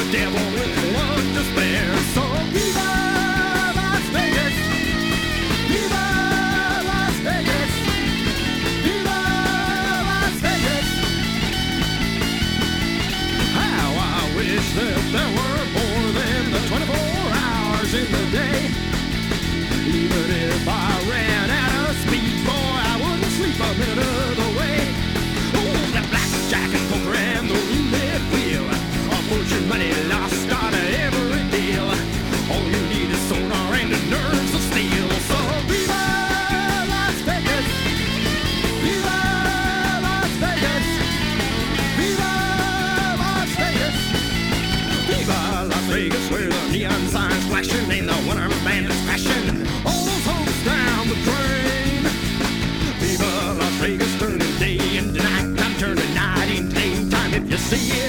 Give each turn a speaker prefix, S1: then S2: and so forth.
S1: the devil with one to spare. So viva Las Vegas, viva Las Vegas, viva Las Vegas. How I wish that there were more than the 24 hours in the day. Even if I ran out of speed, boy, I wouldn't sleep a minute of the way. Oh, the blackjack and poker and the roulette wheel, a fortune money lost on every deal. All you need is sonar and the nerves of steel. So viva Las Vegas, viva Las Vegas, viva Las Vegas, viva Las Vegas, where the neon signs flashing and the one-armed bandits crashing. All those hopes down the drain. Viva Las Vegas, turning day into night time, turning night into daytime. If you see it